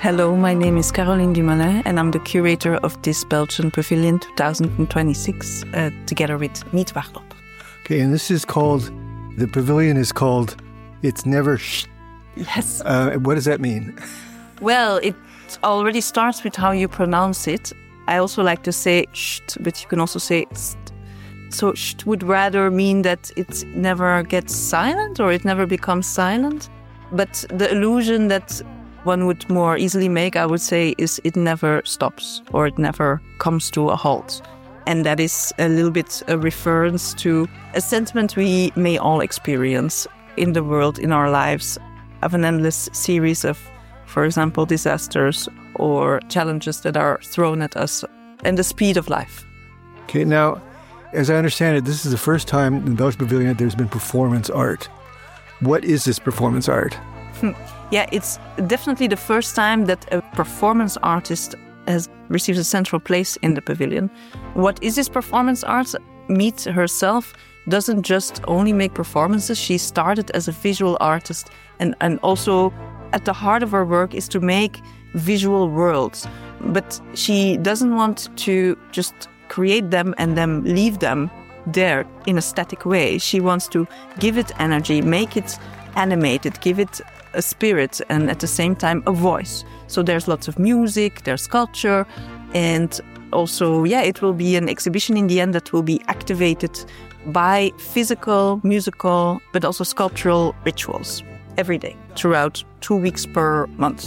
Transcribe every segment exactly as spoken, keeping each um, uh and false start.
Hello, my name is Caroline Dumoulin and I'm the curator of this Belgian Pavilion twenty twenty-six uh, together with Niet Wachtop. Okay, and this is called, the pavilion is called It's Never Sh. Yes. Uh, what does that mean? Well, it already starts with how you pronounce it. I also like to say sht, but you can also say st. So sht would rather mean that it never gets silent or it never becomes silent. But the illusion that one would more easily make, I would say, is it never stops or it never comes to a halt. And that is a little bit a reference to a sentiment we may all experience in the world, in our lives, of an endless series of, for example, disasters or challenges that are thrown at us, and the speed of life. Okay, now, as I understand it, this is the first time in the Belgian Pavilion that there's been performance art. What is this performance art? Yeah, it's definitely the first time that a performance artist has received a central place in the pavilion. What is this performance art? Meet herself doesn't just only make performances. She started as a visual artist, and, and also at the heart of her work is to make visual worlds. But she doesn't want to just create them and then leave them there in a static way. She wants to give it energy, make it animated, give it a spirit, and at the same time a voice. So there's lots of music, there's sculpture, and also, yeah, it will be an exhibition in the end that will be activated by physical, musical, but also sculptural rituals every day throughout two weeks per month.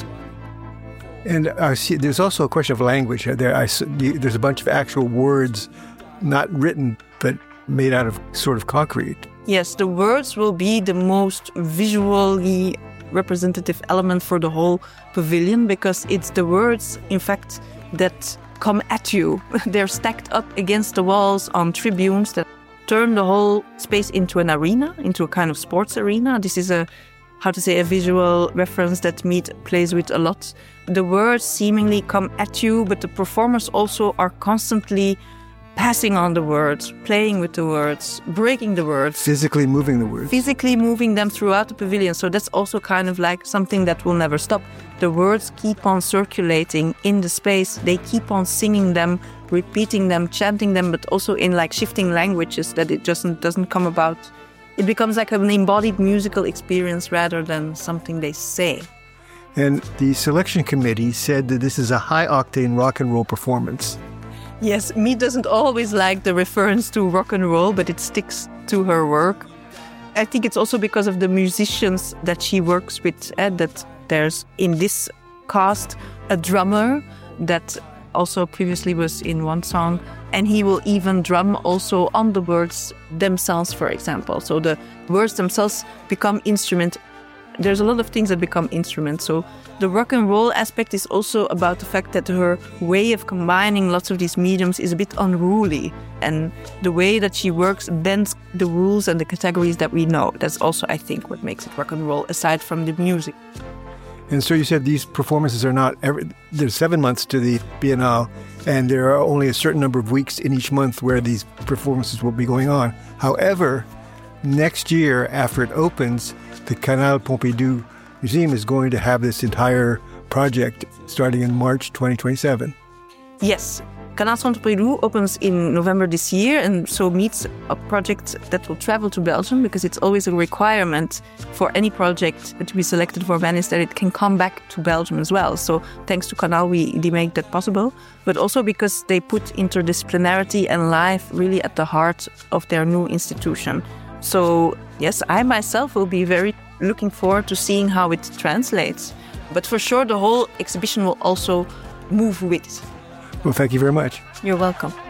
And I see there's also a question of language. There, I, there's a bunch of actual words, not written, but made out of sort of concrete. Yes, the words will be the most visually representative element for the whole pavilion, because it's the words, in fact, that come at you. They're stacked up against the walls on tribunes that turn the whole space into an arena, into a kind of sports arena. This is a, how to say, a visual reference that Meet plays with a lot. The words seemingly come at you, but the performers also are constantly passing on the words, playing with the words, breaking the words. Physically moving the words. Physically moving them throughout the pavilion. So that's also kind of like something that will never stop. The words keep on circulating in the space. They keep on singing them, repeating them, chanting them, but also in like shifting languages that it just doesn't come about. It becomes like an embodied musical experience rather than something they say. And the selection committee said that this is a high-octane rock and roll performance. Yes, Meet doesn't always like the reference to rock and roll, but it sticks to her work. I think it's also because of the musicians that she works with, eh, that there's in this cast a drummer that also previously was in one song, and he will even drum also on the words themselves, for example. So the words themselves become instrument. There's a lot of things that become instruments. So the rock and roll aspect is also about the fact that her way of combining lots of these mediums is a bit unruly. And the way that she works bends the rules and the categories that we know. That's also, I think, what makes it rock and roll, aside from the music. And so you said these performances are not every, there's seven months to the Biennale, and there are only a certain number of weeks in each month where these performances will be going on. However, next year, after it opens, the Canal Pompidou Museum is going to have this entire project starting in March twenty twenty-seven. Yes. Canal Pompidou opens in November this year, and so Meets a project that will travel to Belgium, because it's always a requirement for any project to be selected for Venice that it can come back to Belgium as well. So thanks to Canal, we they make that possible, but also because they put interdisciplinarity and life really at the heart of their new institution. So yes, I myself will be very looking forward to seeing how it translates. But for sure, the whole exhibition will also move with it. Well, thank you very much. You're welcome.